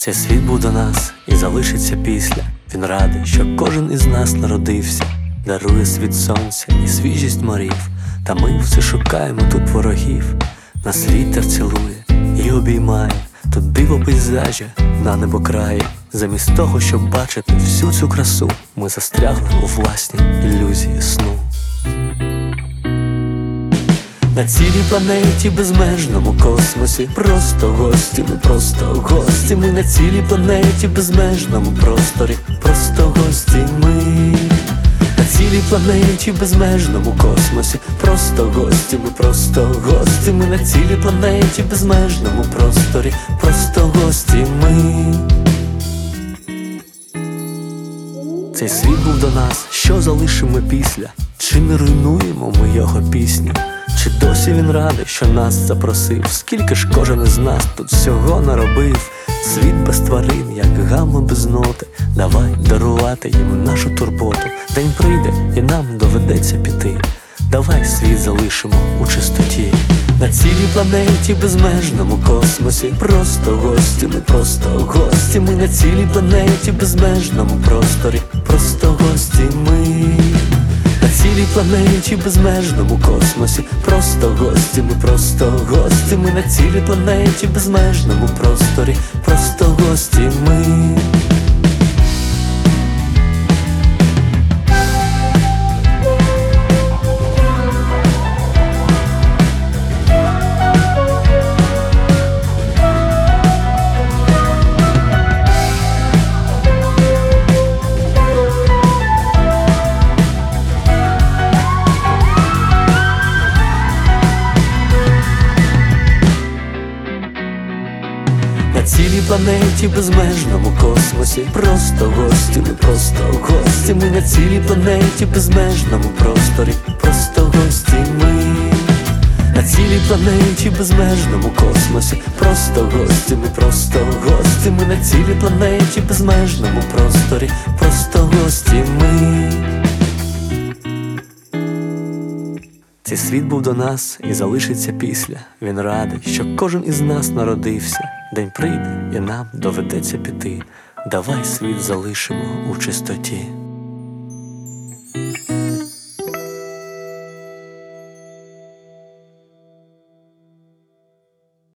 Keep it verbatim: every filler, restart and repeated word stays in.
Цей світ був до нас і залишиться після. Він радий, що кожен із нас народився, дарує світ сонця і свіжість морів. Та ми все шукаємо тут ворогів. Нас вітер цілує і обіймає, тут диво пейзажа на небокраї. Замість того, щоб бачити всю цю красу, ми застрягли у власній ілюзії сну. На цілій планеті, безмежному космосі, просто гості, ми просто гості. Ми на цілій планеті, безмежному просторі, просто гості ми. На цілій планеті, безмежному космосі, просто гості, ми просто гості. Ми на цілій планеті, безмежному просторі, просто гості ми. Цей світ був до нас, що залишимо після? Чи не руйнуємо ми його пісню? Чи досі він радий, що нас запросив? Скільки ж кожен із нас тут всього наробив? Світ без тварин, як гамма без ноти. Давай дарувати їм нашу турботу. День прийде і нам доведеться піти. Давай світ залишимо у чистоті. На цілій планеті, безмежному космосі, просто гості, ми просто гості. Ми на цілій планеті, безмежному просторі, просто гості ми. На цілій планеті, безмежному космосі, просто гості, ми просто гості. Ми на цілій планеті, безмежному просторі, просто гості ми. На цілій планеті, безмежному космосі, просто гості, ми просто гості. Ми на цілій планеті, безмежному просторі, просто гості ми. На цілій планеті, безмежному космосі, просто гості, ми просто гості. Ми на цілій планеті, безмежному просторі, просто гості ми. Цей світ був до нас і залишиться після. Він радий, що кожен із нас народився. День прийде і нам доведеться піти. Давай світ залишимо у чистоті.